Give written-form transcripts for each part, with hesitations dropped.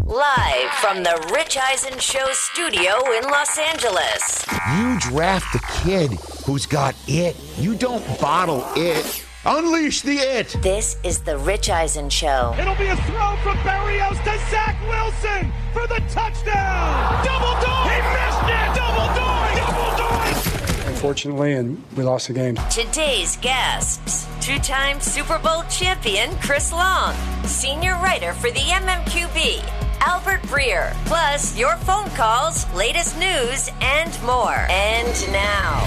Live from the Rich Eisen Show studio in Los Angeles. You draft the kid who's got it. You don't bottle it. Unleash the it. This is the Rich Eisen Show. It'll be a throw from Berrios to Zach Wilson for the touchdown. Double doink. He missed it. Double doink. Double doink. Unfortunately, and we lost the game. Today's guests: two-time Super Bowl champion Chris Long, senior writer for the MMQB, Albert Breer, plus your phone calls, latest news, and more. And now,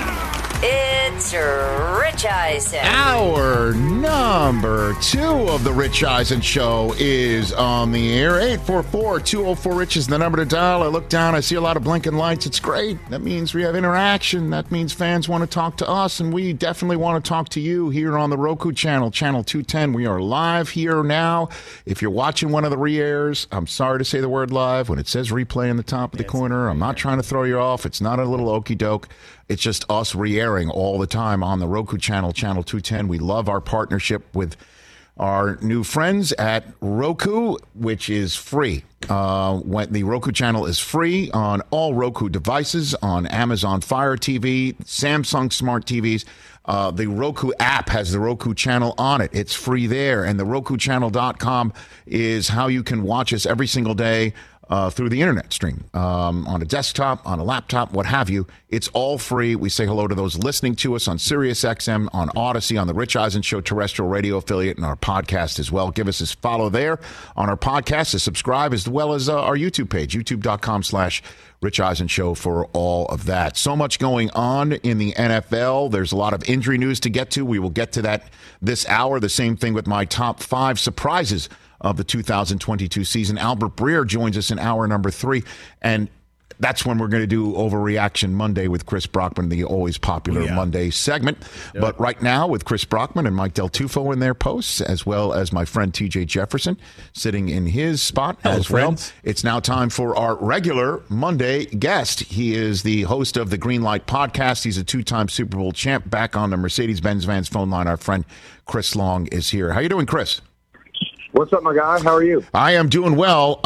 it's Rich Eisen. Hour number 2 of the Rich Eisen Show is on the air. 844-204-RICH is the number to dial. I look down, I see a lot of blinking lights. It's great. That means we have interaction. That means fans want to talk to us, and we definitely want to talk to you here on the Roku channel, channel 210. We are live here now. If you're watching one of the re-airs, I'm sorry to say the word live. When it says replay in the top of the corner, I'm not trying to throw you off. It's not a little okey doke. It's just us re-airing all the time on the Roku channel, channel 210. We love our partnership with our new friends at Roku, which is free. When the Roku channel is free on all Roku devices, on Amazon Fire TV, Samsung Smart TVs. The Roku app has the Roku channel on it. It's free there. And the RokuChannel.com is how you can watch us every single day through the internet stream, on a desktop, on a laptop, what have you. It's all free. We say hello to those listening to us on SiriusXM, on Odyssey, on the Rich Eisen Show terrestrial radio affiliate, and our podcast as well. Give us a follow there on our podcast, to subscribe, as well as our YouTube page, youtube.com/Rich Eisen Show for all of that. So much going on in the NFL. There's a lot of injury news to get to. We will get to that this hour. The same thing with my top 5 surprises of the 2022 season. Albert Breer joins us in hour number 3, and that's when we're going to do Overreaction Monday with Chris Brockman, the always popular Monday segment. Yep. But right now, with Chris Brockman and Mike Del Tufo in their posts, as well as my friend TJ Jefferson sitting in his spot as well, it's now time for our regular Monday guest. He is the host of the Green Light Podcast. He's a 2-time Super Bowl champ. Back on the Mercedes-Benz Vans phone line, our friend Chris Long is here. How you doing, Chris? What's up, my guy? How are you? I am doing well.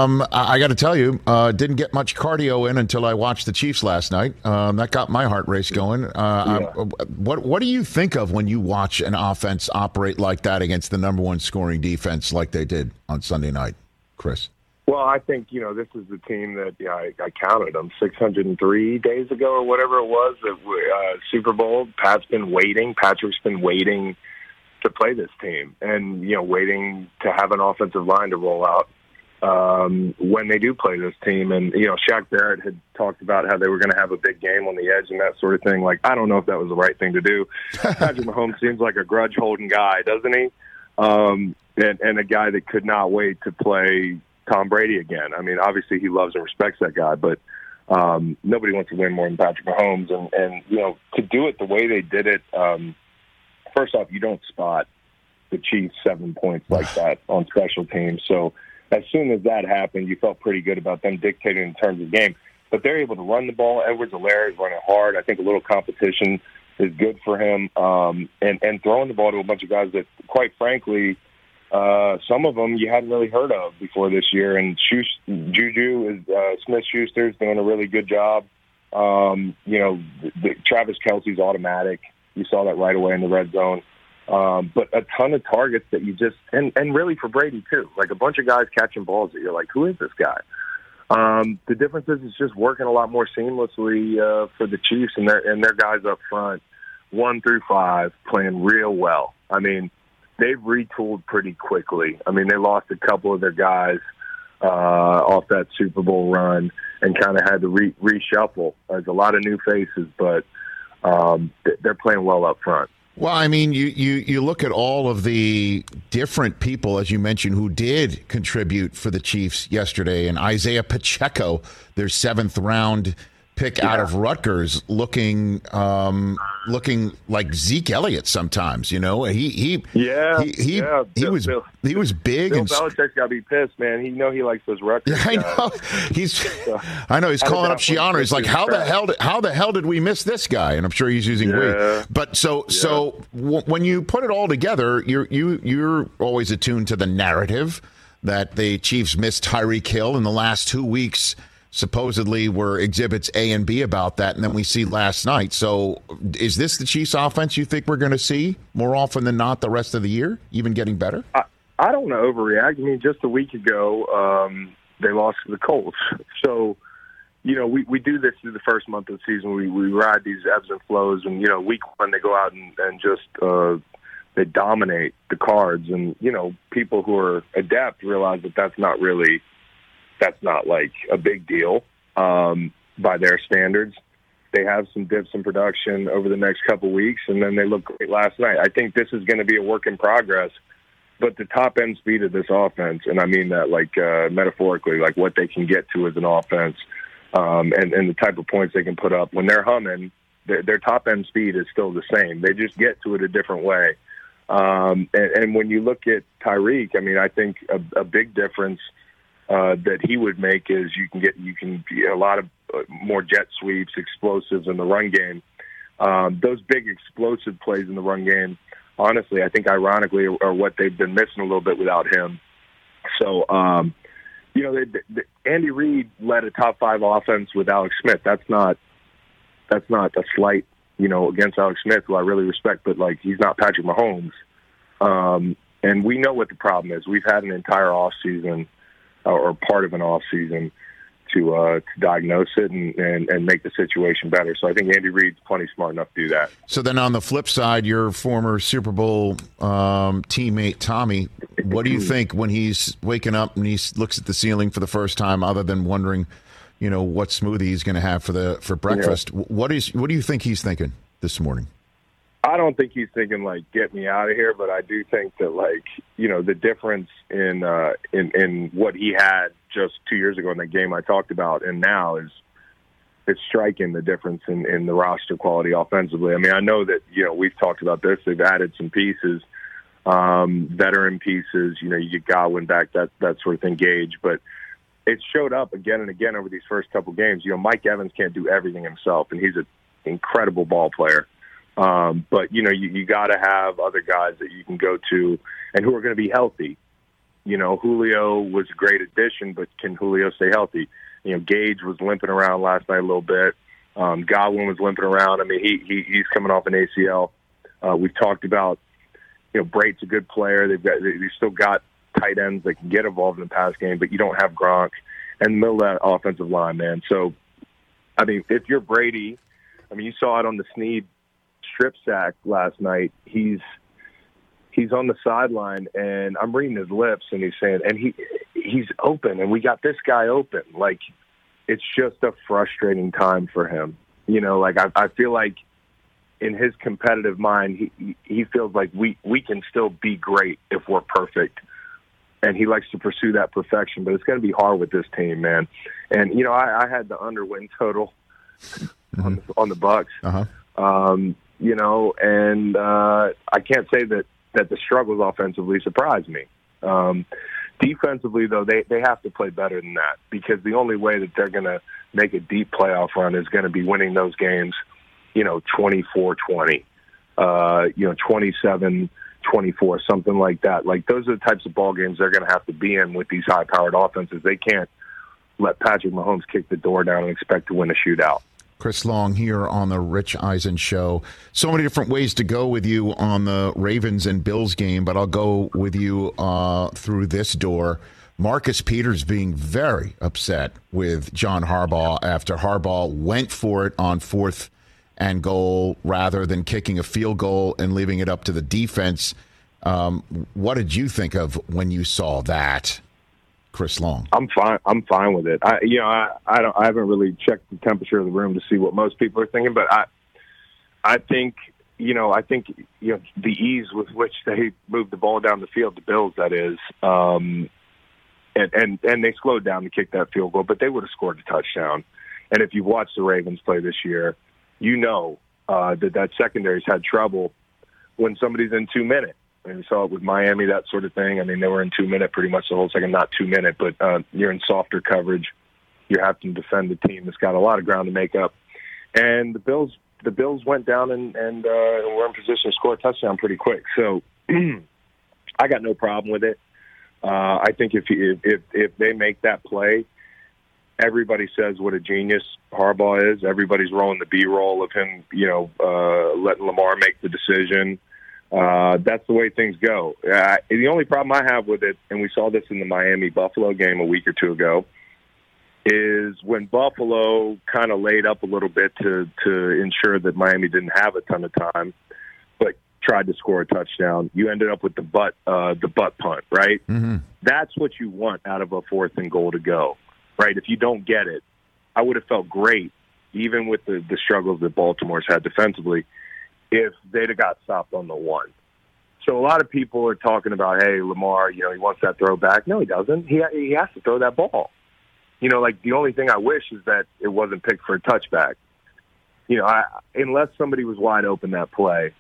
I got to tell you, didn't get much cardio in until I watched the Chiefs last night. That got my heart race going. What do you think of when you watch an offense operate like that against the number 1 scoring defense like they did on Sunday night, Chris? Well, I think, this is the team that I counted them 603 days ago or whatever it was, Super Bowl. Patrick's been waiting to play this team and, waiting to have an offensive line to roll out when they do play this team. And, Shaq Barrett had talked about how they were going to have a big game on the edge and that sort of thing. Like, I don't know if that was the right thing to do. Patrick Mahomes seems like a grudge-holding guy, doesn't he? And a guy that could not wait to play Tom Brady again. I mean, obviously he loves and respects that guy, but nobody wants to win more than Patrick Mahomes. And to do it the way they did it, first off, you don't spot the Chiefs 7 points like that on special teams. So as soon as that happened, you felt pretty good about them dictating in terms of game. But they're able to run the ball. Edwards-Helaire is running hard. I think a little competition is good for him. And throwing the ball to a bunch of guys that, quite frankly, some of them you hadn't really heard of before this year. And Juju Smith-Schuster is doing a really good job. Travis Kelce's automatic. You saw that right away in the red zone. But a ton of targets that you just – and really for Brady too. Like a bunch of guys catching balls that you're like, who is this guy? The difference is it's just working a lot more seamlessly for the Chiefs and their guys up front, 1 through 5, playing real well. I mean, they've retooled pretty quickly. I mean, they lost a couple of their guys off that Super Bowl run and kind of had to reshuffle. There's a lot of new faces, but they're playing well up front. Well, I mean, you look at all of the different people, as you mentioned, who did contribute for the Chiefs yesterday, and Isaiah Pacheco, their 7th round pick out of Rutgers, looking like Zeke Elliott sometimes. He was big. Bill Belichick's got to be pissed, man. He likes those Rutgers. I know. He's calling up Shiana. He's like, how the hell did we miss this guy? And I'm sure he's using we. But so when you put it all together, you're always attuned to the narrative. that the Chiefs missed Tyreek Hill in the last 2 weeks. Supposedly were exhibits A and B about that, and then we see last night. So is this the Chiefs offense you think we're going to see more often than not the rest of the year, even getting better? I don't want to overreact. I mean, just a week ago, they lost to the Colts. So, we do this through the first month of the season. We ride these ebbs and flows, and, week one they go out and just they dominate the Cards. And, people who are adept realize that that's not like a big deal by their standards. They have some dips in production over the next couple weeks, and then they look great last night. I think this is going to be a work in progress, but the top-end speed of this offense, and I mean that like metaphorically, like what they can get to as an offense and the type of points they can put up. When they're humming, their top-end speed is still the same. They just get to it a different way. And when you look at Tyreek, I mean, I think a big difference that he would make is you can get a lot of more jet sweeps, explosives in the run game. Those big explosive plays in the run game, honestly, I think ironically are what they've been missing a little bit without him. So, Andy Reid led a top 5 offense with Alex Smith. That's not a slight, against Alex Smith, who I really respect, but like he's not Patrick Mahomes. And we know what the problem is. We've had an entire offseason or part of an off season to diagnose it and make the situation better. So I think Andy Reid's plenty smart enough to do that. So then on the flip side, your former Super Bowl teammate, Tommy, what do you think when he's waking up and he looks at the ceiling for the first time, other than wondering, what smoothie he's going to have for breakfast? Yeah. What do you think he's thinking this morning? I don't think he's thinking like get me out of here, but I do think that the difference in what he had just 2 years ago in the game I talked about and now it's striking, the difference in the roster quality offensively. I mean, I know that we've talked about this. They've added some pieces, veteran pieces. You get Godwin back, that sort of thing, Gage, but it showed up again and again over these first couple games. Mike Evans can't do everything himself, and he's an incredible ball player. But you got to have other guys that you can go to and who are going to be healthy. Julio was a great addition, but can Julio stay healthy? Gage was limping around last night a little bit. Godwin was limping around. I mean, he's coming off an ACL. We've talked about, Brate's a good player. They've still got tight ends that can get involved in the pass game, but you don't have Gronk and the middle of that offensive line, man. So, I mean, if you're Brady, I mean, you saw it on the Snead strip sack last night. He's on the sideline, and I'm reading his lips, and he's saying, and he's open, and we got this guy open. Like, it's just a frustrating time for him. I feel like in his competitive mind, he feels like we can still be great if we're perfect, and he likes to pursue that perfection. But it's going to be hard with this team, man. And I had the under win total on the Bucs. Uh-huh. And I can't say that the struggles offensively surprised me. Defensively, though, they have to play better than that, because the only way that they're going to make a deep playoff run is going to be winning those games, 24-20, 27-24, something like that. Like, those are the types of ball games they're going to have to be in with these high-powered offenses. They can't let Patrick Mahomes kick the door down and expect to win a shootout. Chris Long here on the Rich Eisen Show. So many different ways to go with you on the Ravens and Bills game, but I'll go with you through this door. Marcus Peters being very upset with John Harbaugh after Harbaugh went for it on 4th and goal rather than kicking a field goal and leaving it up to the defense. What did you think of when you saw that, Chris Long? I'm fine with it. I haven't really checked the temperature of the room to see what most people are thinking, but I think the ease with which they moved the ball down the field, the Bills, that is, and they slowed down to kick that field goal, but they would have scored a touchdown. And if you've watched the Ravens play this year, that secondary's had trouble when somebody's in 2 minutes. And we saw it with Miami, that sort of thing. I mean, they were in 2 minute pretty much the whole second, not 2 minute, but you're in softer coverage. You're having to defend the team that's got a lot of ground to make up. And the Bills went down and were in position to score a touchdown pretty quick. So I got no problem with it. I think if they make that play, everybody says what a genius Harbaugh is. Everybody's rolling the B-roll of him, letting Lamar make the decision. That's the way things go. The only problem I have with it, and we saw this in the Miami-Buffalo game a week or two ago, is when Buffalo kind of laid up a little bit to ensure that Miami didn't have a ton of time, but tried to score a touchdown, you ended up with the butt punt, right? Mm-hmm. That's what you want out of a 4th and goal to go, right? If you don't get it, I would have felt great, even with the struggles that Baltimore's had defensively, if they'd have got stopped on the 1. So a lot of people are talking about, hey, Lamar, he wants that throw back. No, he doesn't. He has to throw that ball. The only thing I wish is that it wasn't picked for a touchback. Unless somebody was wide open that play,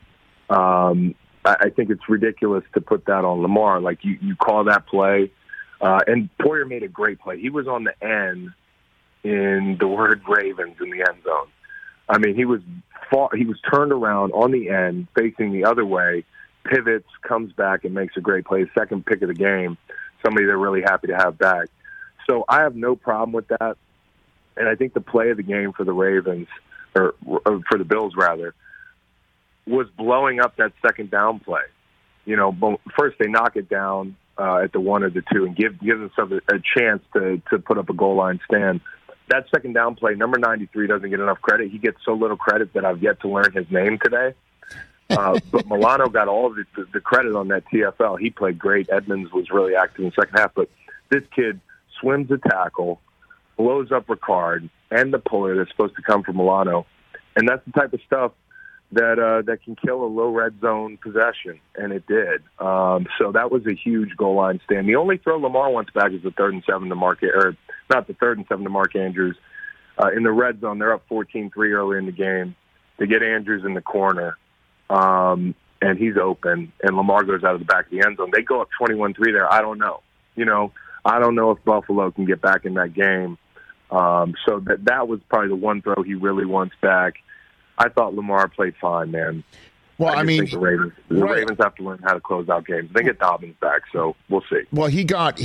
I think it's ridiculous to put that on Lamar. Like, you call that play, and Poyer made a great play. He was on the end in the word Ravens in the end zone. I mean, he was turned around on the end, facing the other way, pivots, comes back, and makes a great play. Second pick of the game, somebody they're really happy to have back. So I have no problem with that. And I think the play of the game for the Ravens, or for the Bills rather, was blowing up that second down play. First they knock it down at the 1 or the 2 and give themselves a chance to put up a goal line stand. That second down play, number 93 doesn't get enough credit. He gets so little credit that I've yet to learn his name today. But Milano got all of the credit on that TFL. He played great. Edmonds was really active in the second half. But this kid swims a tackle, blows up Ricard and the puller that's supposed to come from Milano. And that's the type of stuff that can kill a low red zone possession, and it did. So that was a huge goal line stand. The only throw Lamar wants back is the 3rd and 7 to Mark, or not the 3rd and 7 to Mark Andrews. In the red zone, they're up 14-3 early in the game. They get Andrews in the corner, and he's open, and Lamar goes out of the back of the end zone. They go up 21-3 there. I don't know. I don't know if Buffalo can get back in that game. So that was probably the one throw he really wants back. I thought Lamar played fine, man. Well, I mean, think the Ravens have to learn how to close out games. They get Dobbins back, so we'll see. Well, he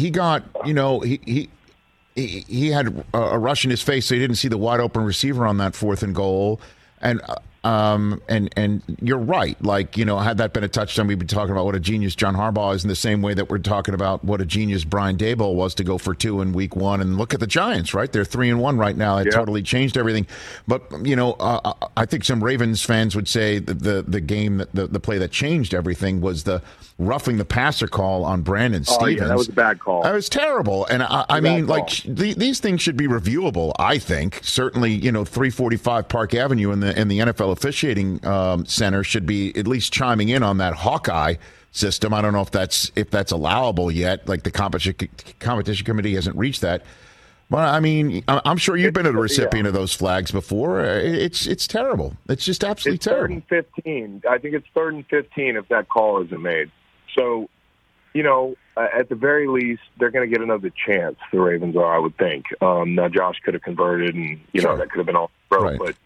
had a rush in his face, so he didn't see the wide open receiver on that 4th and goal. And you're right. Like, had that been a touchdown, we'd be talking about what a genius John Harbaugh is, in the same way that we're talking about what a genius Brian Daboll was to go for 2 in week 1. And look at the Giants, right? They're 3-1 right now. It totally changed everything. But, I think some Ravens fans would say the game, the play that changed everything was the roughing the passer call on Brandon Stevens. Yeah, that was a bad call. That was terrible. And I mean, like, these things should be reviewable, I think. Certainly, 345 Park Avenue in the NFL officiating center should be at least chiming in on that Hawkeye system. I don't know if that's allowable yet. Like, the competition committee hasn't reached that. But I mean, I'm sure you've been a recipient of those flags before. It's terrible. It's just absolutely terrible. 3rd and 15. I think it's 3rd and 15 if that call isn't made. So, at the very least, they're going to get another chance. The Ravens are, I would think. Now, Josh could have converted, and that could have been all throw. Right. But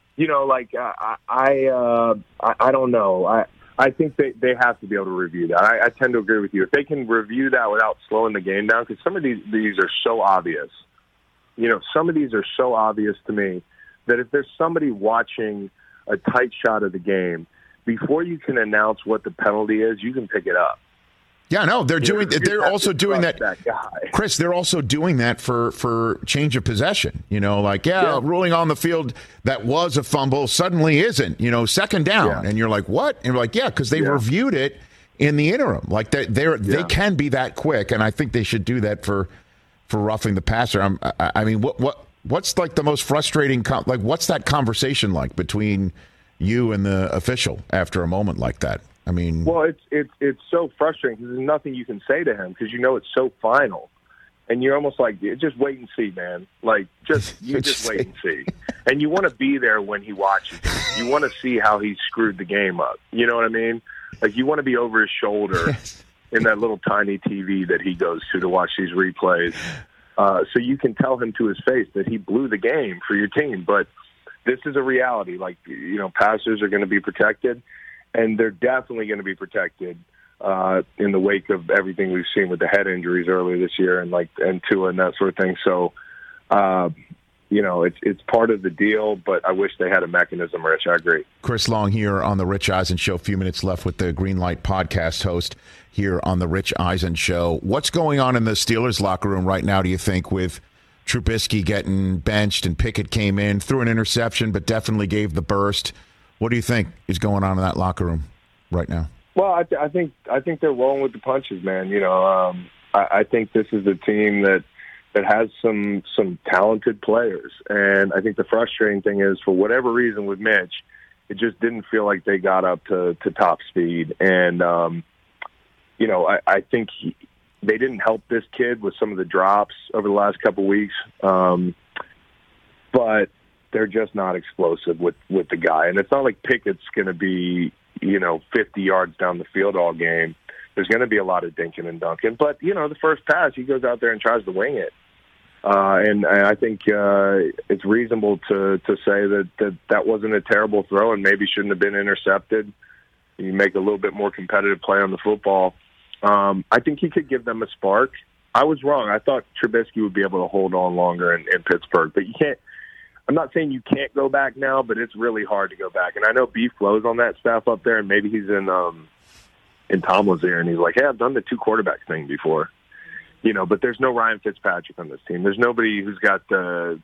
I don't know. I think they have to be able to review that. I tend to agree with you. If they can review that without slowing the game down, because some of these are so obvious. Some of these are so obvious to me that if there's somebody watching a tight shot of the game, before you can announce what the penalty is, you can pick it up. Yeah, no, they're also doing that. Chris, they're also doing that for change of possession. Ruling on the field that was a fumble suddenly isn't, second down. Yeah. And you're like, what? And you're like, yeah, because they reviewed it in the interim. Like, they can be that quick, and I think they should do that for roughing the passer. I mean, what's like the most frustrating, what's that conversation like between you and the official after a moment like that? I mean, well, it's so frustrating because there's nothing you can say to him because it's so final, and you're almost like, just wait and see, man. Like, just wait and see, and you want to be there when he watches. You want to see how he screwed the game up. You know what I mean? Like, you want to be over his shoulder in that little tiny TV that he goes to watch these replays, so you can tell him to his face that he blew the game for your team. But this is a reality. Like, passers are going to be protected. And they're definitely going to be protected in the wake of everything we've seen with the head injuries earlier this year and Tua and that sort of thing. So, it's part of the deal, but I wish they had a mechanism, Rich. I agree. Chris Long here on the Rich Eisen Show. A few minutes left with the Greenlight podcast host here on the Rich Eisen Show. What's going on in the Steelers locker room right now, do you think, with Trubisky getting benched and Pickett came in, threw an interception, but definitely gave the burst? What do you think is going on in that locker room right now? Well, I think they're rolling with the punches, man. I think this is a team that has some talented players, and I think the frustrating thing is, for whatever reason with Mitch, it just didn't feel like they got up to top speed. And I think they didn't help this kid with some of the drops over the last couple of weeks, but they're just not explosive with the guy. And it's not like Pickett's going to be 50 yards down the field all game. There's going to be a lot of dinking and dunking. But, the first pass, he goes out there and tries to wing it. And I think it's reasonable to say that wasn't a terrible throw and maybe shouldn't have been intercepted. You make a little bit more competitive play on the football. I think he could give them a spark. I was wrong. I thought Trubisky would be able to hold on longer in Pittsburgh. But you can't. I'm not saying you can't go back now, but it's really hard to go back. And I know B Flow's on that staff up there, and maybe he's in Tomlin's ear, and he's like, "Hey, I've done the 2 quarterback thing before." But there's no Ryan Fitzpatrick on this team. There's nobody who's got the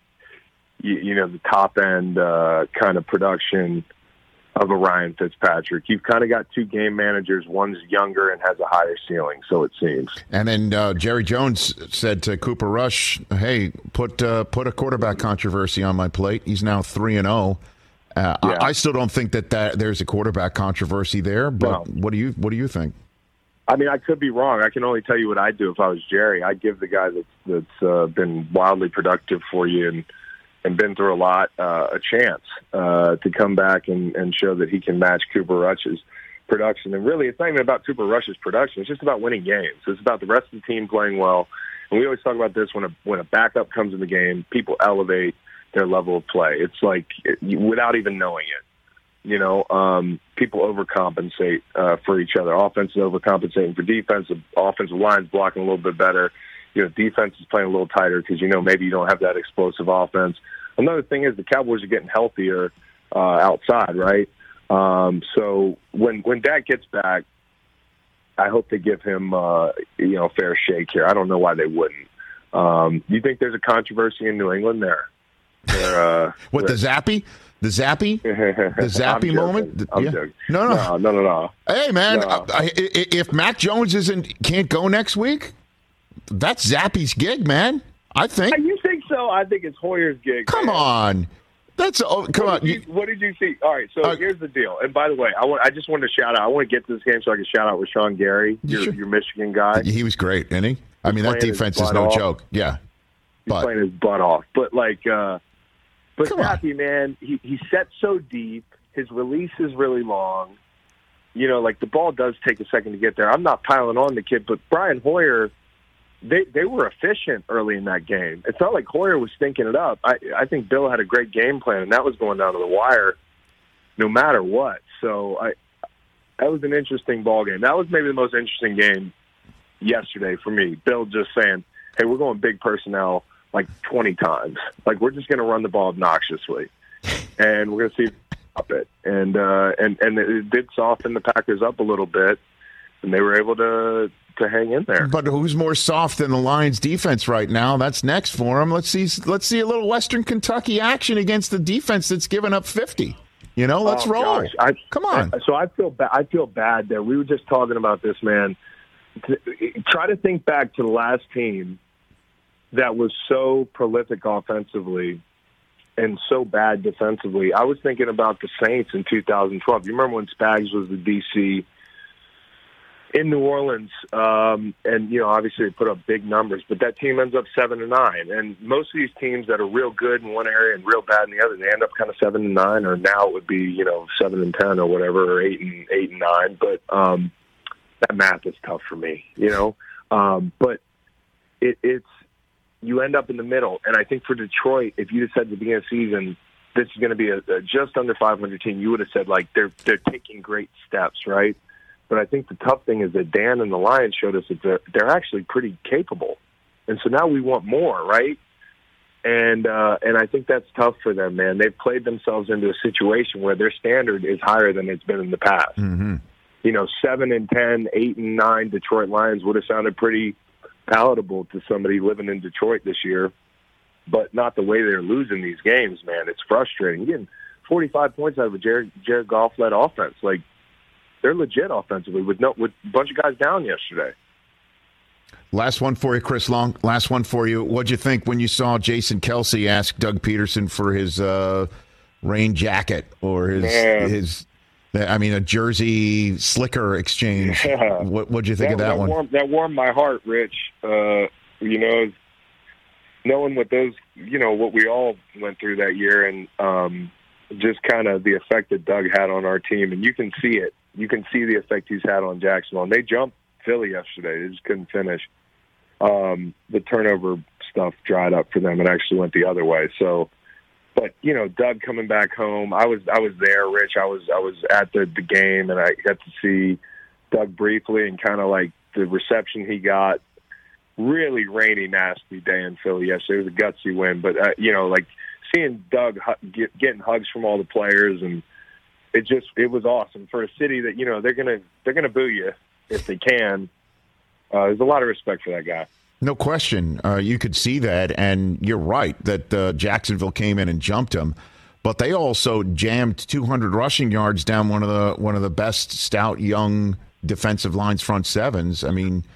top end kind of production of a Ryan Fitzpatrick. You've kind of got 2 game managers. One's younger and has a higher ceiling, so it seems. And then Jerry Jones said to Cooper Rush, "Hey, put a quarterback controversy on my plate." He's now 3-0. Yeah. I still don't think that there's a quarterback controversy there. But no. What do you think? I mean, I could be wrong. I can only tell you what I'd do if I was Jerry. I'd give the guy that's been wildly productive for you and been through a lot a chance to come back and show that he can match Cooper Rush's production. And really, it's not even about Cooper Rush's production. It's just about winning games. It's about the rest of the team playing well. And we always talk about this when a backup comes in the game, people elevate their level of play. It's like without even knowing it. People overcompensate for each other. Offense is overcompensating for defense. The offensive line's blocking a little bit better. Defense is playing a little tighter because maybe you don't have that explosive offense. Another thing is the Cowboys are getting healthier outside, right? So when Dak gets back, I hope they give him a fair shake here. I don't know why they wouldn't. You think there's a controversy in New England there? What, the Zappy? The Zappy moment? I'm joking. No. Hey, man, No. If Mac Jones can't go next week, that's Zappy's gig, man. I think. You think so? I think it's Hoyer's gig. Come on. Come on. What did you see? All right, so here's the deal. And by the way, I just wanted to shout out. I want to get to this game so I can shout out Rashawn Gary, your Michigan guy. He was great, isn't he? I mean, that defense is no joke. Yeah. He's playing his butt off. But Zappy, man, he sets so deep. His release is really long. The ball does take a second to get there. I'm not piling on the kid, but Brian Hoyer, they were efficient early in that game. It's not like Hoyer was stinking it up. I think Bill had a great game plan, and that was going down to the wire no matter what. So that was an interesting ball game. That was maybe the most interesting game yesterday for me. Bill just saying, hey, we're going big personnel like 20 times. Like, we're just going to run the ball obnoxiously, and we're going to see up it. And it did soften the Packers up a little bit, and they were able to hang in there. But who's more soft than the Lions defense right now? That's next for them. Let's see a little Western Kentucky action against the defense that's given up 50. Let's roll. Gosh. Come on. So I feel bad there. We were just talking about this, man. Try to think back to the last team that was so prolific offensively and so bad defensively. I was thinking about the Saints in 2012. You remember when Spags was the DC in New Orleans, and obviously they put up big numbers, but that team ends up 7-9. And most of these teams that are real good in one area and real bad in the other, they end up kind of 7-9, or now it would be 7-10 or whatever, or 8-9. But that math is tough for me, But it's you end up in the middle, and I think for Detroit, if you had said at the beginning of the season this is going to be a just under 500 team, you would have said they're taking great steps, right? But I think the tough thing is that Dan and the Lions showed us that they're actually pretty capable. And so now we want more, right? And I think that's tough for them, man. They've played themselves into a situation where their standard is higher than it's been in the past. Mm-hmm. 7-10, 8-9 Detroit Lions would have sounded pretty palatable to somebody living in Detroit this year, but not the way they're losing these games, man. It's frustrating. Getting 45 points out of a Jared Goff-led offense. Like, they're legit offensively with a bunch of guys down yesterday. Last one for you, Chris Long. Last one for you. What'd you think when you saw Jason Kelce ask Doug Peterson for his rain jacket or a jersey slicker exchange? Yeah. What'd you think of that one? That warmed my heart, Rich. Knowing what what we all went through that year, and just kind of the effect that Doug had on our team, and you can see it. You can see the effect he's had on Jacksonville. And they jumped Philly yesterday. They just couldn't finish. The turnover stuff dried up for them. It actually went the other way. So, but Doug coming back home, I was there, Rich. I was at the game, and I got to see Doug briefly, and kind of like the reception he got. Really rainy, nasty day in Philly yesterday. It was a gutsy win, but like seeing Doug getting hugs from all the players, and it was awesome for a city that they're gonna boo you if they can. There's a lot of respect for that guy. No question. You could see that, and you're right that Jacksonville came in and jumped him, but they also jammed 200 rushing yards down one of the best stout young defensive lines front sevens. I mean,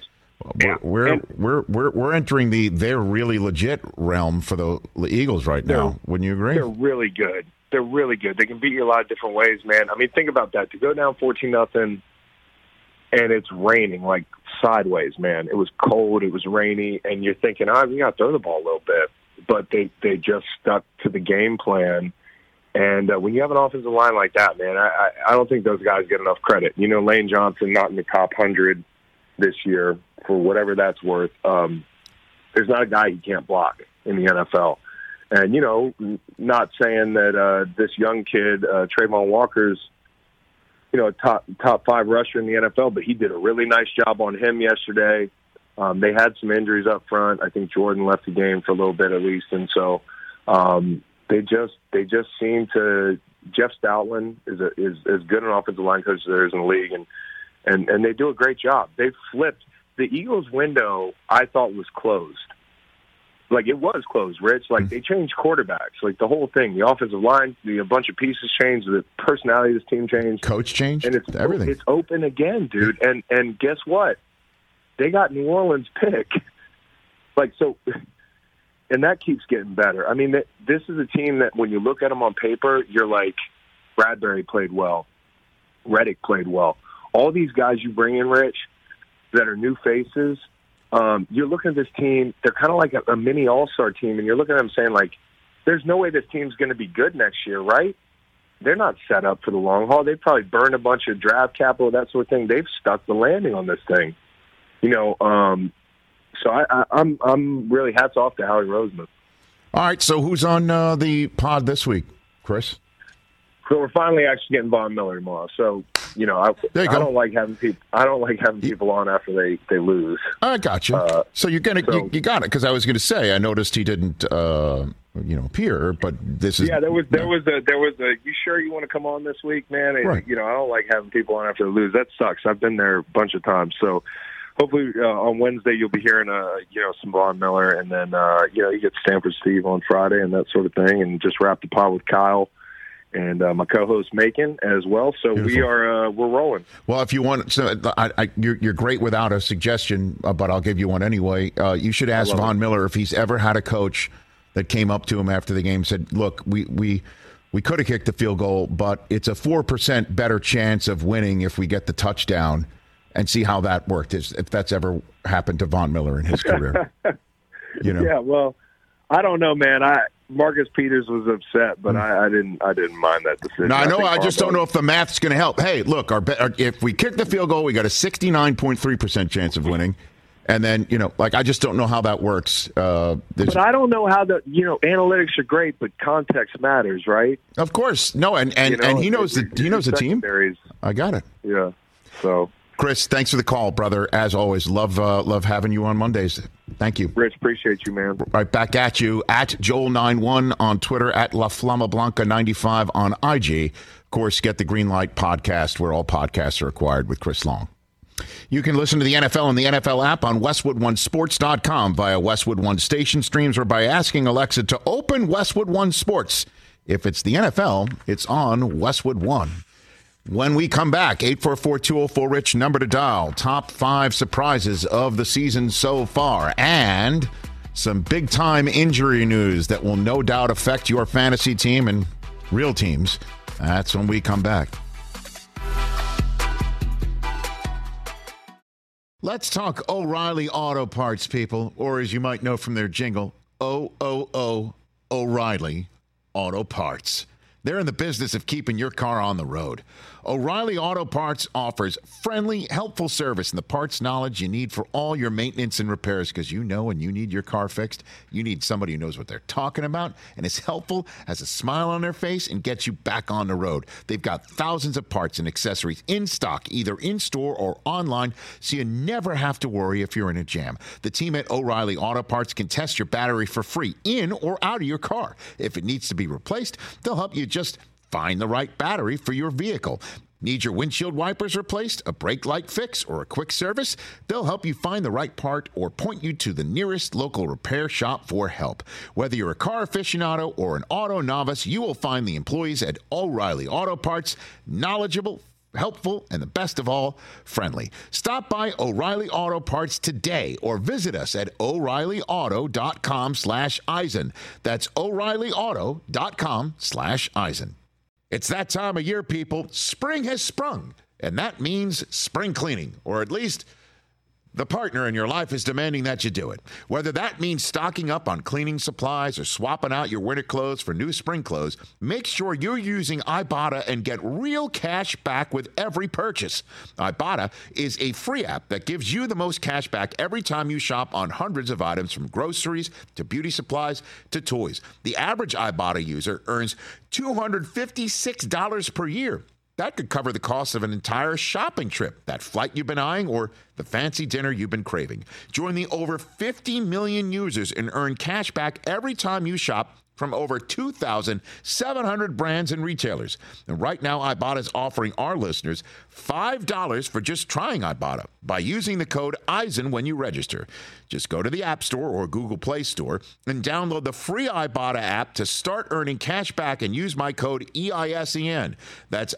we're entering they're really legit realm for the Eagles right now. Wouldn't you agree? They're really good. They're really good. They can beat you a lot of different ways, man. I mean, think about that. To go down 14-0. And it's raining, like sideways, man. It was cold, it was rainy, and you're thinking, we got to throw the ball a little bit. But they just stuck to the game plan. And when you have an offensive line like that, man, I don't think those guys get enough credit. Lane Johnson not in the top 100 this year, for whatever that's worth. There's not a guy he can't block in the NFL. And, not saying that this young kid, Trayvon Walker's, a top 5 rusher in the NFL, but he did a really nice job on him yesterday. They had some injuries up front. I think Jordan left the game for a little bit at least, and so they just seem to. Jeff Stoutland is as good an offensive line coach as there is in the league, and they do a great job. They flipped the Eagles' window. I thought was closed. Like, it was closed, Rich. Like, they changed quarterbacks. Like, the whole thing. The offensive line, a bunch of pieces changed. The personality of this team changed. Coach changed. And it's everything. It's open again, dude. And guess what? They got New Orleans' pick. Like, so, and that keeps getting better. I mean, this is a team that when you look at them on paper, you're like, Bradbury played well. Reddick played well. All these guys you bring in, Rich, that are new faces, you're looking at this team, they're kind of like a mini all-star team, and you're looking at them saying, like, there's no way this team's going to be good next year, right? They're not set up for the long haul. They've probably burned a bunch of draft capital, that sort of thing. They've stuck the landing on this thing. So I'm really hats off to Howie Roseman. All right, so who's on the pod this week, Chris? So we're finally actually getting Von Miller tomorrow. So, I don't like having people on after they lose. I got you. So you're you got it, because I was gonna say I noticed he didn't appear, but this is there was a you sure you want to come on this week, man? Right. I don't like having people on after they lose. That sucks. I've been there a bunch of times. So hopefully on Wednesday you'll be hearing some Von Miller, and then you get Stanford Steve on Friday and that sort of thing, and just wrap the pod with Kyle and my co-host Macon as well. So Beautiful. we're rolling. Well, if you want, you're great without a suggestion, but I'll give you one anyway. You should ask Von Miller if he's ever had a coach that came up to him after the game and said, "Look, we could have kicked the field goal, but it's a 4% better chance of winning if we get the touchdown," and see how that worked. If that's ever happened to Von Miller in his career. Yeah. Well, I don't know, man. Marcus Peters was upset, but I didn't mind that decision. No, I know. I just don't know if the math's going to help. Hey, look, if we kick the field goal, we got a 69.3% chance of winning. And then, I just don't know how that works. But I don't know how analytics are great, but context matters, right? Of course. No, and he knows the team. I got it. Yeah. So Chris, thanks for the call, brother. As always, love having you on Mondays. Thank you. Rich, appreciate you, man. Right back at you, at Joel91 on Twitter, at La Flama Blanca 95 on IG. Of course, get the Greenlight podcast where all podcasts are acquired with Chris Long. You can listen to the NFL and the NFL app on WestwoodOneSports.com via Westwood One station streams or by asking Alexa to open Westwood One Sports. If it's the NFL, it's on Westwood One. When we come back, 844-204-RICH, number to dial. Top 5 surprises of the season so far. And some big-time injury news that will no doubt affect your fantasy team and real teams. That's when we come back. Let's talk O'Reilly Auto Parts, people. Or as you might know from their jingle, O-O-O O'Reilly Auto Parts. They're in the business of keeping your car on the road. O'Reilly Auto Parts offers friendly, helpful service and the parts knowledge you need for all your maintenance and repairs, because you know when you need your car fixed, you need somebody who knows what they're talking about and is helpful, has a smile on their face, and gets you back on the road. They've got thousands of parts and accessories in stock, either in-store or online, so you never have to worry if you're in a jam. The team at O'Reilly Auto Parts can test your battery for free in or out of your car. If it needs to be replaced, they'll help you just find the right battery for your vehicle. Need your windshield wipers replaced, a brake light fix, or a quick service? They'll help you find the right part or point you to the nearest local repair shop for help. Whether you're a car aficionado or an auto novice, you will find the employees at O'Reilly Auto Parts knowledgeable, helpful, and the best of all, friendly. Stop by O'Reilly Auto Parts today or visit us at O'ReillyAuto.com/Eisen. That's O'ReillyAuto.com/Eisen. It's that time of year, people. Spring has sprung, and that means spring cleaning, or at least the partner in your life is demanding that you do it. Whether that means stocking up on cleaning supplies or swapping out your winter clothes for new spring clothes, make sure you're using Ibotta and get real cash back with every purchase. Ibotta is a free app that gives you the most cash back every time you shop on hundreds of items, from groceries to beauty supplies to toys. The average Ibotta user earns $256 per year. That could cover the cost of an entire shopping trip, that flight you've been eyeing, or the fancy dinner you've been craving. Join the over 50 million users and earn cash back every time you shop from over 2,700 brands and retailers. And right now, Ibotta is offering our listeners $5 for just trying Ibotta by using the code Eisen when you register. Just go to the App Store or Google Play Store and download the free Ibotta app to start earning cash back and use my code EISEN. That's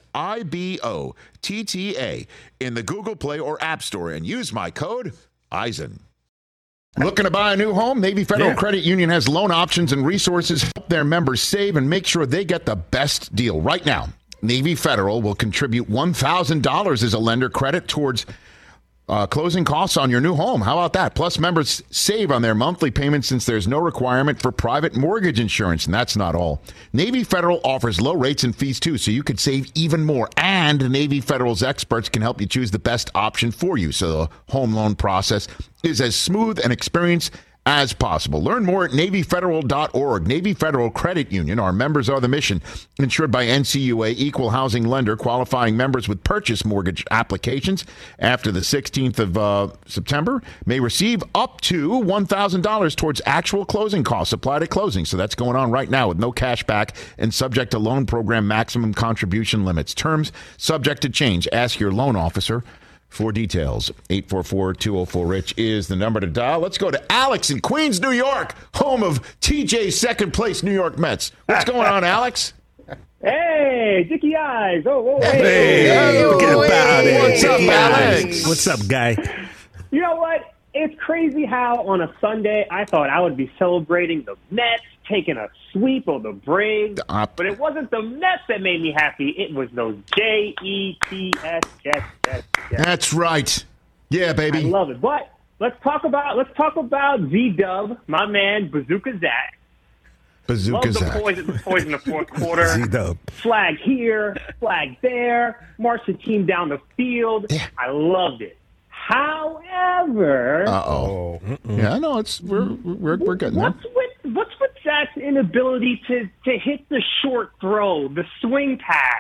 IBOTTA in the Google Play or App Store and use my code Eisen. Looking to buy a new home? Navy Federal Credit Union has loan options and resources to help their members save and make sure they get the best deal. Right now, Navy Federal will contribute $1,000 as a lender credit towards closing costs on your new home. How about that? Plus, members save on their monthly payments since there's no requirement for private mortgage insurance. And that's not all. Navy Federal offers low rates and fees, too, so you could save even more. And Navy Federal's experts can help you choose the best option for you, so the home loan process is as smooth and experienced as possible. Learn more at NavyFederal.org. Navy Federal Credit Union. Our members are the mission. Insured by NCUA, equal housing lender. Qualifying members with purchase mortgage applications after the 16th of September may receive up to $1,000 towards actual closing costs applied at closing. So that's going on right now with no cash back and subject to loan program maximum contribution limits. Terms subject to change. Ask your loan officer for details. 844-204-RICH is the number to dial. Let's go to Alex in Queens, New York, home of TJ's second place New York Mets. What's going on, Alex? Hey, Dicky Eyes. Hey, forget about it. What's up, Alex? What's up, guy? You know what? It's crazy how on a Sunday I thought I would be celebrating the Mets taking a sweep of the Braves, but it wasn't the Mets that made me happy. It was those Jets. That's right. Yeah, baby. I love it. But let's talk about Z-Dub, my man, Bazooka Zach. Bazooka Zach. Love the poise in the fourth quarter. Z-Dub. Flag here, flag there, march the team down the field. Yeah. I loved it. However, yeah, no, we're getting there. What's with Zach's inability to hit the short throw, the swing pass,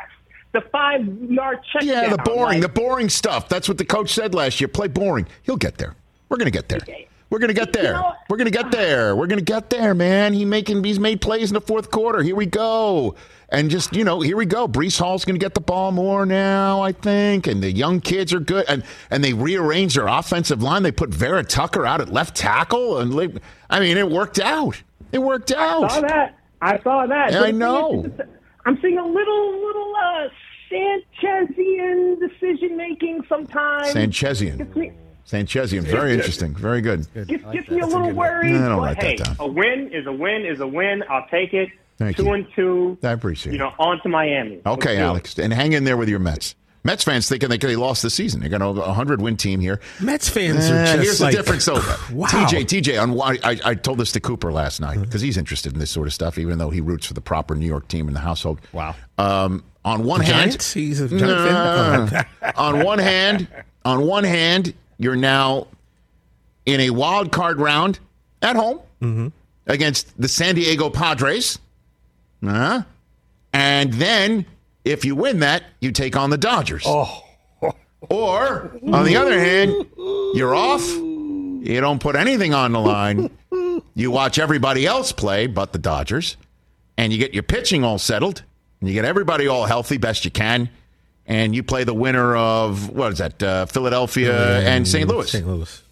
the 5-yard check. Yeah, down. the boring stuff. That's what the coach said last year. Play boring. He'll get there. We're going to get there. We're going to get there. We're going to get there. We're going to get there, man. He's made plays in the fourth quarter. Here we go. And just, here we go. Breece Hall's going to get the ball more now, I think. And the young kids are good. And they rearranged their offensive line. They put Vera Tucker out at left tackle. And it worked out. It worked out. I saw that. Yeah, I know. I'm seeing a little Sanchezian decision-making sometimes. Sanchezian. Very interesting. Very good. Gets me a little worried. I don't write that down. A win is a win is a win. I'll take it. Thank 2-2. I appreciate it. On to Miami. Okay, Alex. And hang in there with your Mets. Mets fans thinking they lost the season. They got a 100-win team here. Mets fans are just here's the difference, though. Wow. TJ, I told this to Cooper last night because he's interested in this sort of stuff, even though he roots for the proper New York team in the household. Wow. On one hand, he's a Giant fan. on one hand, you're now in a wild card round at home against the San Diego Padres. And then, if you win that, you take on the Dodgers. Or, on the other hand, you're off. You don't put anything on the line. You watch everybody else play but the Dodgers. And you get your pitching all settled. And you get everybody all healthy best you can. And you play the winner of, Philadelphia and St. Louis.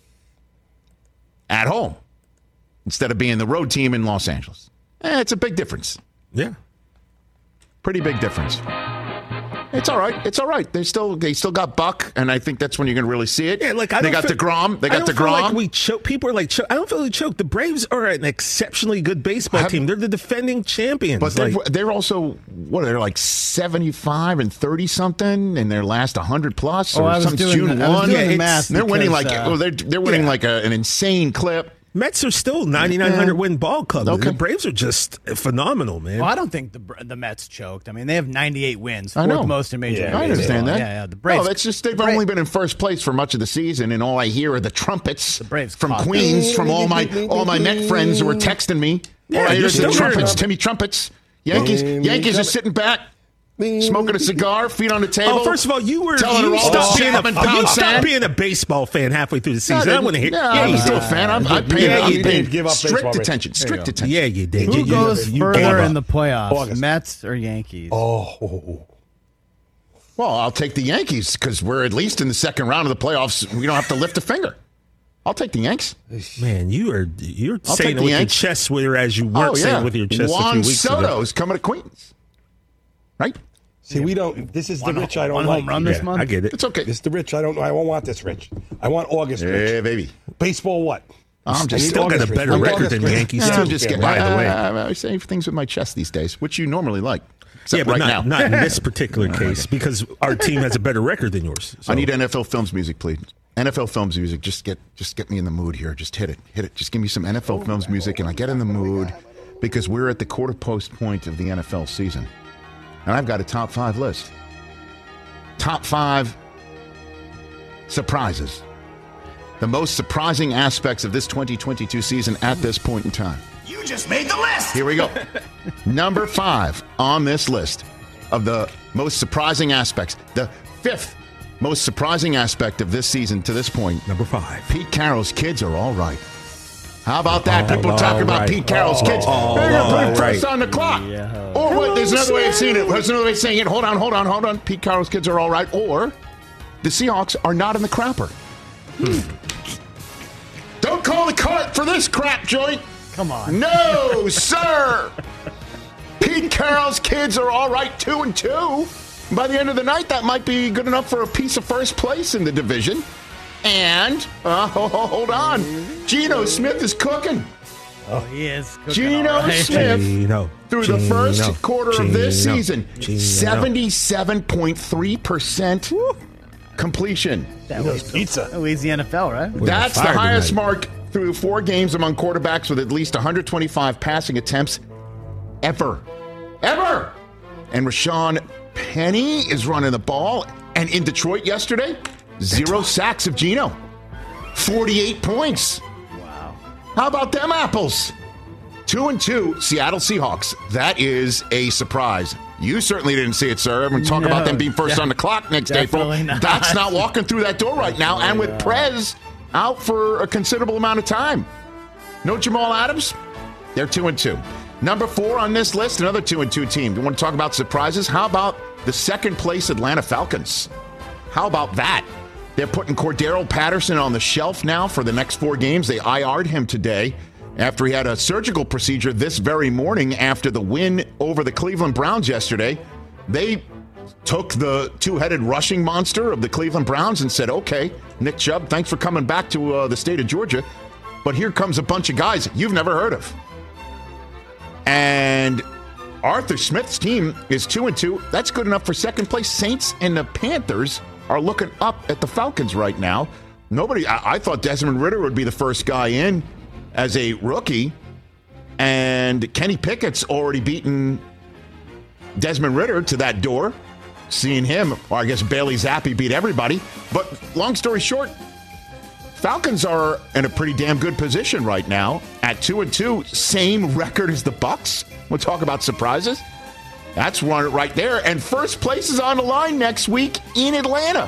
At home. Instead of being the road team in Los Angeles. It's a big difference. Yeah. Pretty big difference. It's all right. They still got Buck, and I think that's when you're going to really see it. Yeah, they got DeGrom. I don't feel like we choke. People are like, I don't feel like choke. The Braves are an exceptionally good baseball team. They're the defending champions. But they're also, they're like 75 and 30 something in their last 100 plus. Or I was doing the math. They're winning they're winning like an insane clip. Mets are still 9,900 win ball club. Okay. The Braves are just phenomenal, man. Well, I don't think the Mets choked. I mean, they have 98 wins, fourth most in Major League Baseball. I understand that. Yeah, the Braves. No, it's just they've only been in first place for much of the season, and all I hear are the trumpets from Queens, from all my Met friends who are texting me. Yeah, all I hear is the trumpets, Timmy Trumpets. Yankees are sitting back. Smoking a cigar, feet on the table. Oh, first of all, you stopped being a baseball fan halfway through the season. I want to hear. I'm still a fan. I paid strict attention. Yeah, you did. Who goes further in the playoffs, Mets or Yankees? Well, I'll take the Yankees because we're at least in the second round of the playoffs. We don't have to lift a finger. I'll take the Yanks. Man, you're saying it with your chest, whereas you weren't saying it with your chest a few weeks ago. Juan Soto's coming to Queens, right? See, we don't. This is the Rich I don't like. Run this month? I get it. It's okay. This is the Rich I don't know. I won't want this Rich. I want August Rich. Yeah, baby. Baseball what? I'm just still got a better record than the Yankees, too. By the way, I say things with my chest these days, which you normally like. Yeah, but right now. Not in this particular case, because our team has a better record than yours. So. I need NFL Films music, please. NFL Films music. Just get me in the mood here. Just hit it. Just give me some NFL Films music, and I get in the mood because we're at the quarter post point of the NFL season, and I've got a top 5 list. Top 5 surprises. The most surprising aspects of this 2022 season at this point in time. You just made the list. Here we go. Number 5 on this list of the most surprising aspects. The 5th most surprising aspect of this season to this point. Number 5. Pete Carroll's kids are all right. How about that? People talking about Pete Carroll's kids. They're going to put a press on the clock. Yeah. Or what? There's another way of seeing it. There's another way of saying it. Hold on. Pete Carroll's kids are all right. Or the Seahawks are not in the crapper. Don't call the cart for this crap joint. Come on. No, sir. Pete Carroll's kids are all right, 2-2. By the end of the night, that might be good enough for a piece of first place in the division. And, hold on, Geno Smith is cooking. Oh, he is cooking. Geno Smith, through the first quarter of this season, 77.3% completion. That was pizza. That leads the NFL, right? That's the highest mark through 4 games among quarterbacks with at least 125 passing attempts ever. And Rashawn Penny is running the ball. And in Detroit yesterday, 0 sacks of Geno. 48 points. Wow. How about them apples? 2-2 Seattle Seahawks. That is a surprise. You certainly didn't see it, sir. Everyone talk about them being first on the clock next April. Not. That's not walking through that door right now. And with Prez out for a considerable amount of time. No Jamal Adams? They're 2-2. Number 4 on this list, another 2-2 team. You want to talk about surprises? How about the second-place Atlanta Falcons? How about that? They're putting Cordero Patterson on the shelf now for the next 4 games. They IR'd him today after he had a surgical procedure this very morning after the win over the Cleveland Browns yesterday. They took the two-headed rushing monster of the Cleveland Browns and said, okay, Nick Chubb, thanks for coming back to the state of Georgia, but here comes a bunch of guys you've never heard of. And Arthur Smith's team is 2-2. That's good enough for second place. Saints and the Panthers are looking up at the Falcons right now. I thought Desmond Ridder would be the first guy in as a rookie, and Kenny Pickett's already beaten Desmond Ridder to that door. Seeing him, or I guess Bailey Zappi beat everybody. But long story short, Falcons are in a pretty damn good position right now at 2-2. Same record as the Bucs. We'll talk about surprises. That's one right there. And first place is on the line next week in Atlanta.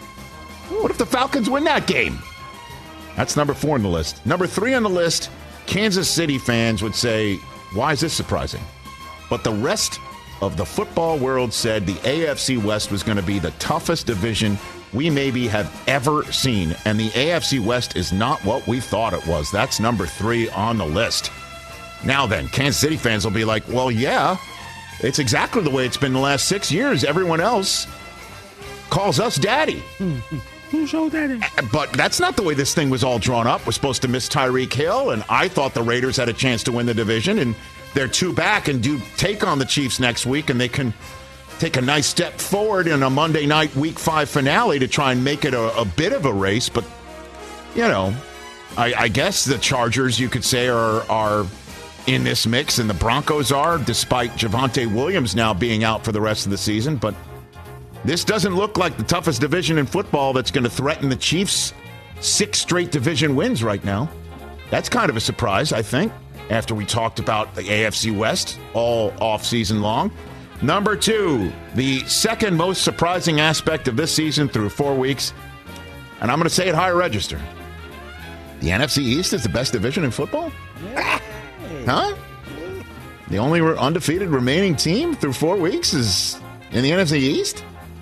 What if the Falcons win that game? That's number 4 on the list. Number 3 on the list, Kansas City fans would say, why is this surprising? But the rest of the football world said the AFC West was going to be the toughest division we maybe have ever seen. And the AFC West is not what we thought it was. That's number 3 on the list. Now then, Kansas City fans will be like, well, yeah, it's exactly the way it's been the last 6 years. Everyone else calls us daddy. Who's old daddy? But that's not the way this thing was all drawn up. We're supposed to miss Tyreek Hill, and I thought the Raiders had a chance to win the division, and they're 2 back and do take on the Chiefs next week, and they can take a nice step forward in a Monday night Week 5 finale to try and make it a bit of a race. But, you know, I guess the Chargers, you could say, are in this mix, and the Broncos are, despite Javonte Williams now being out for the rest of the season. But this doesn't look like the toughest division in football that's going to threaten the Chiefs' 6 straight division wins right now. That's kind of a surprise, I think, after we talked about the AFC West all offseason long. Number 2, the second most surprising aspect of this season through 4 weeks, and I'm going to say it higher register. The NFC East is the best division in football? Huh? The only undefeated remaining team through 4 weeks is in the NFC East?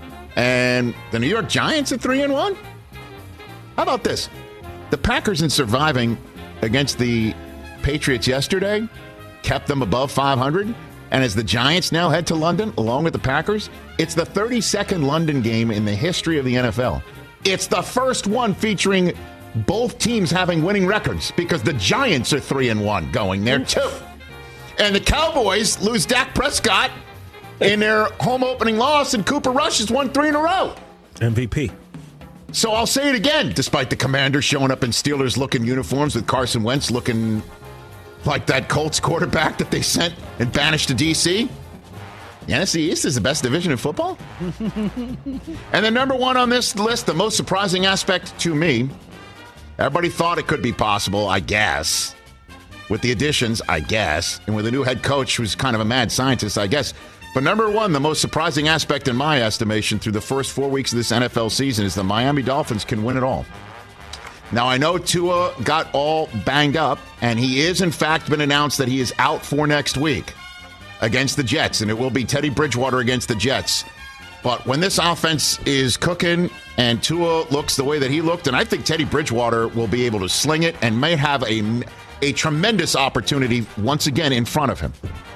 And the New York Giants at 3-1? How about this? The Packers, in surviving against the Patriots yesterday, kept them above 500. And as the Giants now head to London, along with the Packers, it's the 32nd London game in the history of the NFL. It's the first one featuring both teams having winning records, because the Giants are 3-1 going there too. And the Cowboys lose Dak Prescott in their home opening loss, and Cooper Rush has won 3 in a row. MVP. So I'll say it again, despite the Commanders showing up in Steelers-looking uniforms with Carson Wentz looking like that Colts quarterback that they sent and banished to D.C., the NFC East is the best division in football. And the number 1 on this list, the most surprising aspect to me, everybody thought it could be possible, I guess, with the additions, I guess, and with a new head coach who's kind of a mad scientist, I guess. But number 1, the most surprising aspect in my estimation through the first 4 weeks of this NFL season is the Miami Dolphins can win it all. Now, I know Tua got all banged up, and he is, in fact, been announced that he is out for next week against the Jets, and it will be Teddy Bridgewater against the Jets. But when this offense is cooking and Tua looks the way that he looked, and I think Teddy Bridgewater will be able to sling it and may have a tremendous opportunity once again in front of him.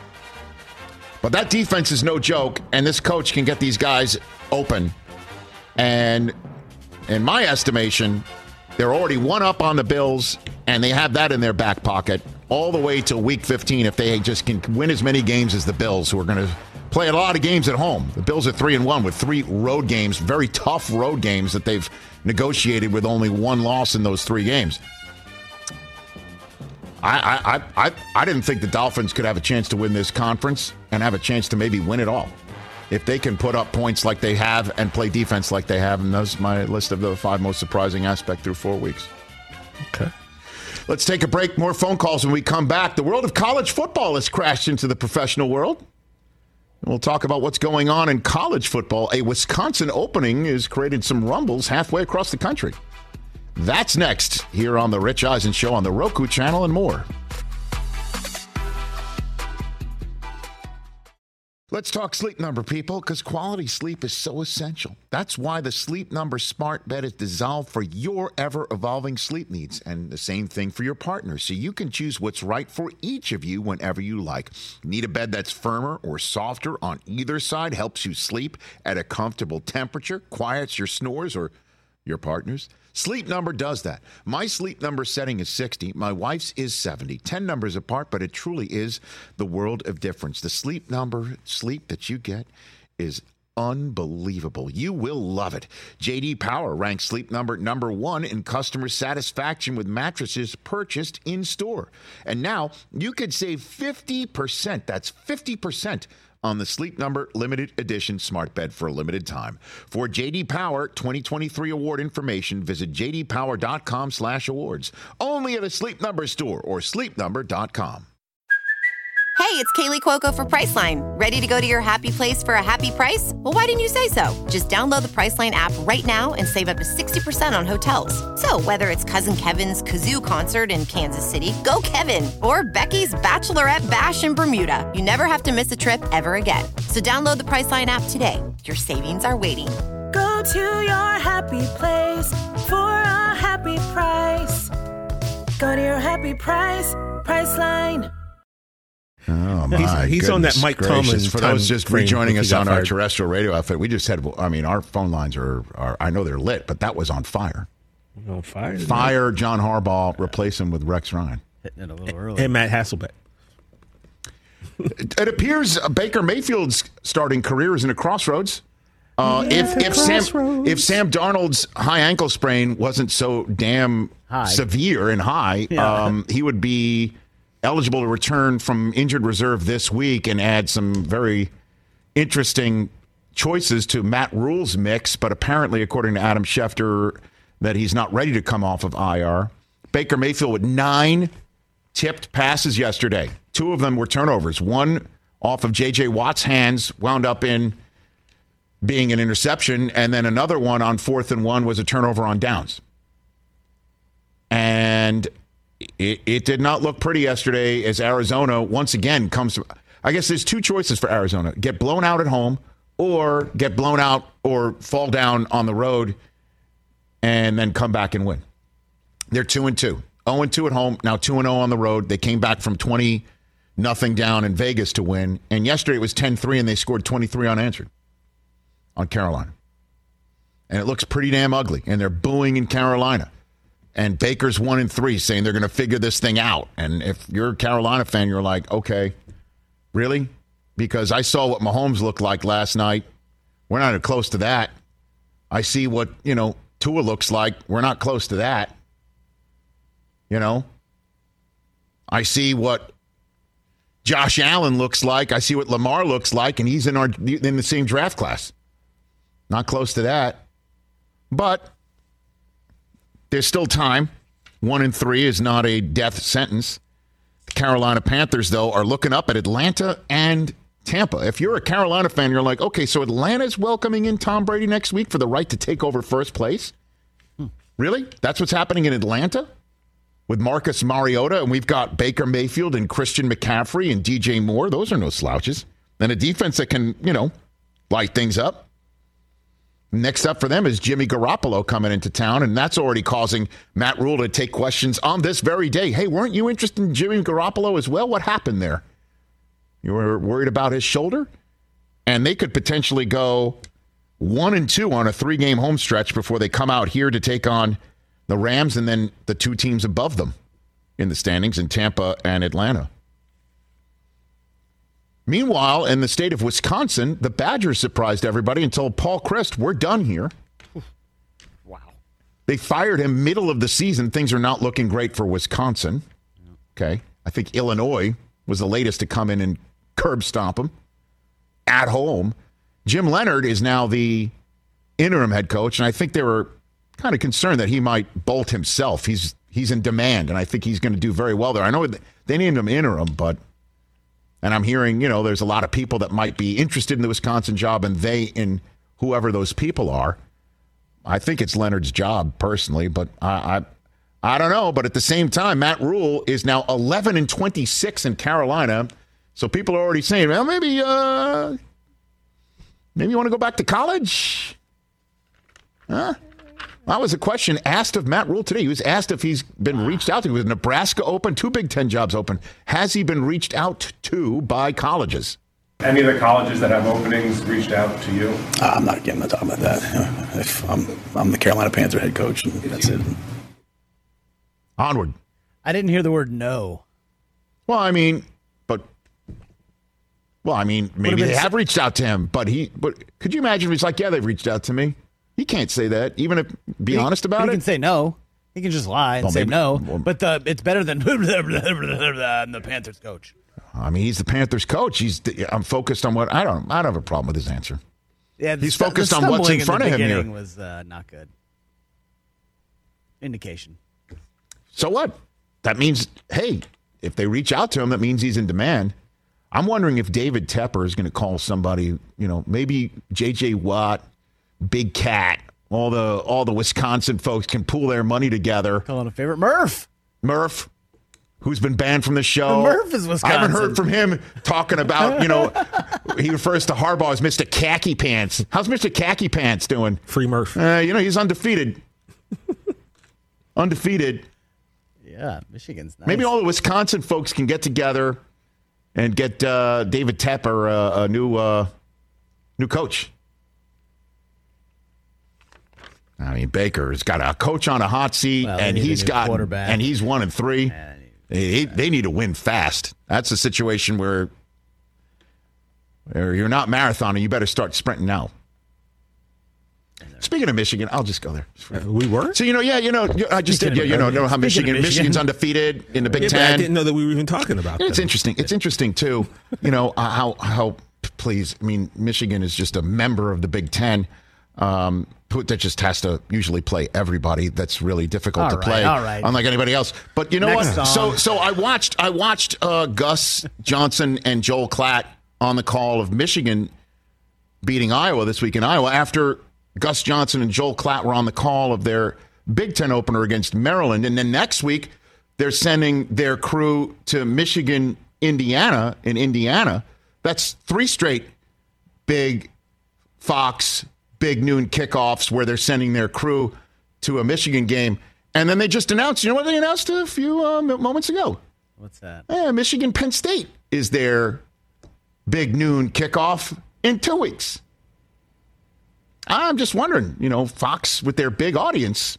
But that defense is no joke, and this coach can get these guys open. And in my estimation, they're already 1 up on the Bills, and they have that in their back pocket all the way to Week 15 if they just can win as many games as the Bills, who are going to play a lot of games at home. The Bills are 3-1 with 3 road games, very tough road games that they've negotiated with only 1 loss in those 3 games. I didn't think the Dolphins could have a chance to win this conference and have a chance to maybe win it all if they can put up points like they have and play defense like they have. And that's my list of the 5 most surprising aspects through 4 weeks. Okay. Let's take a break. More phone calls when we come back. The world of college football has crashed into the professional world. We'll talk about what's going on in college football. A Wisconsin opening has created some rumbles halfway across the country. That's next here on The Rich Eisen Show on the Roku channel and more. Let's talk Sleep Number, people, because quality sleep is so essential. That's why the Sleep Number smart bed is designed for your ever-evolving sleep needs, and the same thing for your partner, so you can choose what's right for each of you whenever you like. Need a bed that's firmer or softer on either side, helps you sleep at a comfortable temperature, quiets your snores or your partner's? Sleep Number does that. My Sleep Number setting is 60. My wife's is 70. 10 numbers apart, but it truly is the world of difference. The Sleep Number sleep that you get is unbelievable. You will love it. J.D. Power ranks Sleep Number number 1 in customer satisfaction with mattresses purchased in store. And now you could save 50%. That's 50% on the Sleep Number limited edition smart bed for a limited time. For J.D. Power 2023 award information, visit jdpower.com/awards. Only at a Sleep Number store or sleepnumber.com. Hey, it's Kaylee Cuoco for Priceline. Ready to go to your happy place for a happy price? Well, why didn't you say so? Just download the Priceline app right now and save up to 60% on hotels. So whether it's Cousin Kevin's Kazoo Concert in Kansas City, go Kevin, or Becky's Bachelorette Bash in Bermuda, you never have to miss a trip ever again. So download the Priceline app today. Your savings are waiting. Go to your happy place for a happy price. Go to your happy price, Priceline. Oh, my He's on that Mike Tomlin. For those just rejoining us on our terrestrial radio outfit, we just had, our phone lines are I know they're lit, but that was on fire. On fire? Fire John Harbaugh, replace him with Rex Ryan. Hitting it a little early. And Matt Hasselbeck. It appears Baker Mayfield's starting career is in a crossroads. If Sam Darnold's high ankle sprain wasn't so damn severe and high, he would be eligible to return from injured reserve this week and add some very interesting choices to Matt Rule's mix. But apparently, according to Adam Schefter, that he's not ready to come off of IR. Baker Mayfield with 9 tipped passes yesterday. 2 of them were turnovers. One off of J.J. Watt's hands wound up in being an interception, and then another one on 4th and 1 was a turnover on downs. And it did not look pretty yesterday as Arizona once again comes to, I guess there's 2 choices for Arizona. Get blown out at home or get blown out or fall down on the road and then come back and win. They're 2-2. 0-2 at home, now 2-0 on the road. They came back from 20-0 down in Vegas to win. And yesterday it was 10-3 and they scored 23 unanswered on Carolina. And it looks pretty damn ugly. And they're booing in Carolina. And Baker's 1-3, saying they're going to figure this thing out. And if you're a Carolina fan, you're like, okay, really? Because I saw what Mahomes looked like last night. We're not close to that. I see what, Tua looks like. We're not close to that. I see what Josh Allen looks like. I see what Lamar looks like, and he's in the same draft class. Not close to that. But there's still time. 1-3 is not a death sentence. The Carolina Panthers, though, are looking up at Atlanta and Tampa. If you're a Carolina fan, you're like, okay, so Atlanta's welcoming in Tom Brady next week for the right to take over first place? Really? That's what's happening in Atlanta? With Marcus Mariota, and we've got Baker Mayfield and Christian McCaffrey and DJ Moore. Those are no slouches. And a defense that can, light things up. Next up for them is Jimmy Garoppolo coming into town, and that's already causing Matt Rule to take questions on this very day. Hey, weren't you interested in Jimmy Garoppolo as well? What happened there? You were worried about his shoulder? And they could potentially go 1-2 on a 3-game home stretch before they come out here to take on the Rams and then the 2 teams above them in the standings in Tampa and Atlanta. Meanwhile, in the state of Wisconsin, the Badgers surprised everybody and told Paul Chryst, we're done here. Wow. They fired him middle of the season. Things are not looking great for Wisconsin. Okay. I think Illinois was the latest to come in and curb stomp him at home. Jim Leonard is now the interim head coach, and I think they were kind of concerned that he might bolt himself. He's in demand, and I think he's going to do very well there. I know they named him interim, but And I'm hearing, there's a lot of people that might be interested in the Wisconsin job, and in whoever those people are. I think it's Leonard's job personally, but I don't know. But at the same time, Matt Rule is now 11-26 in Carolina. So people are already saying, well, maybe you want to go back to college? Huh? That was a question asked of Matt Rule today. He was asked if he's been reached out to. With Nebraska open, 2 Big Ten jobs open. Has he been reached out to by colleges? Any of the colleges that have openings reached out to you? I'm not talking about that. If I'm the Carolina Panther head coach, and that's it. Onward. I didn't hear the word no. Well, maybe they have reached out to him, but could you imagine if he's like, yeah, they've reached out to me? He can't say that, even if be honest about it. He can say no. He can just lie and say no. But it's better than the Panthers coach. He's the Panthers coach. I'm focused on what I don't have a problem with his answer. Yeah, he's focused on what's in front of him here. Was not good. Indication. So what? That means, hey, if they reach out to him, that means he's in demand. I'm wondering if David Tepper is going to call somebody, maybe J.J. Watt, Big Cat, all the Wisconsin folks can pool their mony together. Calling a favorite Murph, who's been banned from the show. The Murph is Wisconsin. I haven't heard from him talking about, he refers to Harbaugh as Mr. Khaki Pants. How's Mr. Khaki Pants doing? Free Murph. He's undefeated. Yeah, Michigan's nice. Maybe all the Wisconsin folks can get together and get David Tepper a new coach. Baker's got a coach on a hot seat, and he's 1-3. They need to win fast. That's a situation where you're not marathoning. You better start sprinting now. Speaking of Michigan, I'll just go there. We were? So, I just did. How Michigan's undefeated in the Big Ten. I didn't know that we were even talking about that. It's interesting. It's interesting, too, how Michigan is just a member of the Big Ten. That just has to usually play everybody. That's really difficult to play, unlike anybody else. But you know what? So I watched Gus Johnson and Joel Klatt on the call of Michigan beating Iowa this week in Iowa after Gus Johnson and Joel Klatt were on the call of their Big Ten opener against Maryland. And then next week, they're sending their crew to Michigan, Indiana. In Indiana, that's 3 straight big Fox big noon kickoffs where they're sending their crew to a Michigan game. And then they just announced, what they announced a few moments ago? What's that? Michigan Penn State is their big noon kickoff in 2 weeks. I'm just wondering, Fox with their big audience,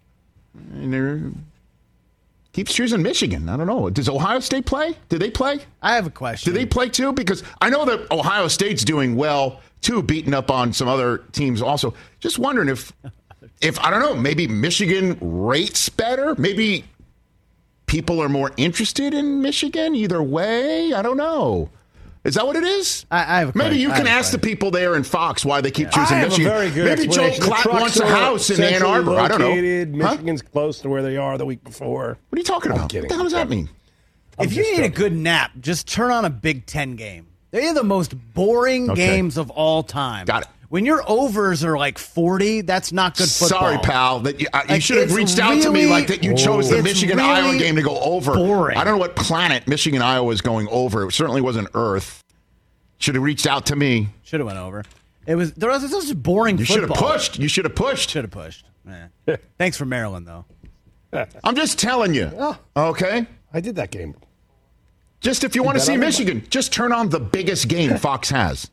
and keeps choosing Michigan. I don't know. Does Ohio State play? Do they play? I have a question. Do they play too? Because I know that Ohio State's doing well too, beating up on some other teams also. Just wondering if I don't know, maybe Michigan rates better? Maybe people are more interested in Michigan either way? I don't know. Is that what it is? I have a Maybe you can ask the people there in Fox why they keep choosing Michigan. Maybe Joel Klatt wants a house in Ann Arbor. I don't know. Michigan's close to where they are the week before. What are you talking about? What the hell does that mean? If you need a good nap, just turn on a Big Ten game. They're the most boring games of all time. Got it. When your overs are like 40, that's not good football. Sorry, pal. That you should have reached out to me like that. You chose the Michigan-Iowa game to go over. Boring. I don't know what planet Michigan-Iowa is going over. It certainly wasn't Earth. Should have reached out to me. Should have went over. There was just boring football. You should have pushed. Should have pushed. Yeah. Thanks for Maryland, though. I'm just telling you. Okay? I did that game. Just if you want to see Michigan, just turn on the biggest game Fox has.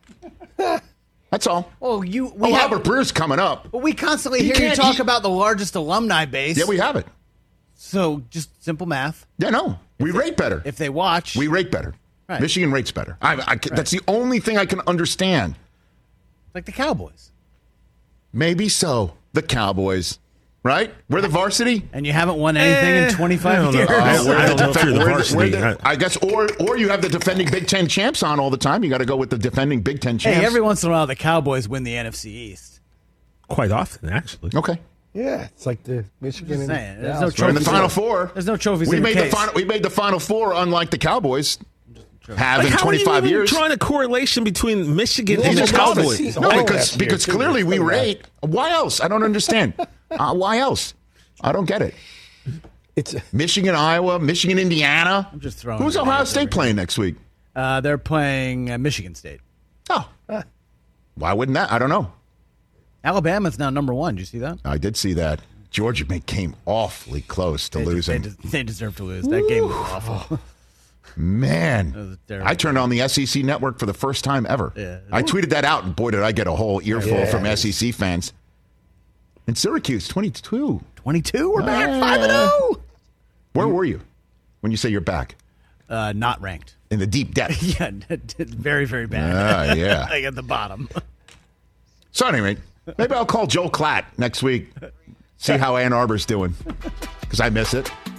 That's all. Oh, Albert Breer's coming up. But we constantly hear you talk about the largest alumni base. Yeah, we have it. So just simple math. Yeah, no. We rate better. If they watch. We rate better. Right. Michigan rates better. That's the only thing I can understand. Like the Cowboys. Maybe so. The Cowboys. Right? We're the varsity. And you haven't won anything in 25 years. I don't know if you're the varsity. I guess, or you have the defending Big Ten champs on all the time. You got to go with the defending Big Ten champs. Hey, every once in a while, the Cowboys win the NFC East. Quite often, actually. Okay. Yeah, it's like the Michigan. There's no trophies. We're in the Final Four. There's no trophies. We made the Final Four, unlike the Cowboys. have in 25 years. How are you even drawing a correlation between Michigan and the Cowboys? No, because clearly we were 8. Why else? I don't understand. Why else? I don't get it. It's Michigan, Iowa, Michigan, Indiana. I'm just throwing. Who's Ohio State playing next week? They're playing Michigan State. Oh. Why wouldn't that? I don't know. Alabama's now number 1. Did you see that? I did see that. Georgia came awfully close to losing. They deserve to lose. That game was awful. Man, I turned on the SEC network for the first time ever. Yeah. I tweeted that out, and boy, did I get a whole earful from SEC fans. And Syracuse, 22. 22? We're back 5-0. Where were you when you say you're back? Not ranked. In the deep depths. Yeah, very, very bad. Yeah. Like at the bottom. So anyway, maybe I'll call Joel Klatt next week. See how Ann Arbor's doing, because I miss it.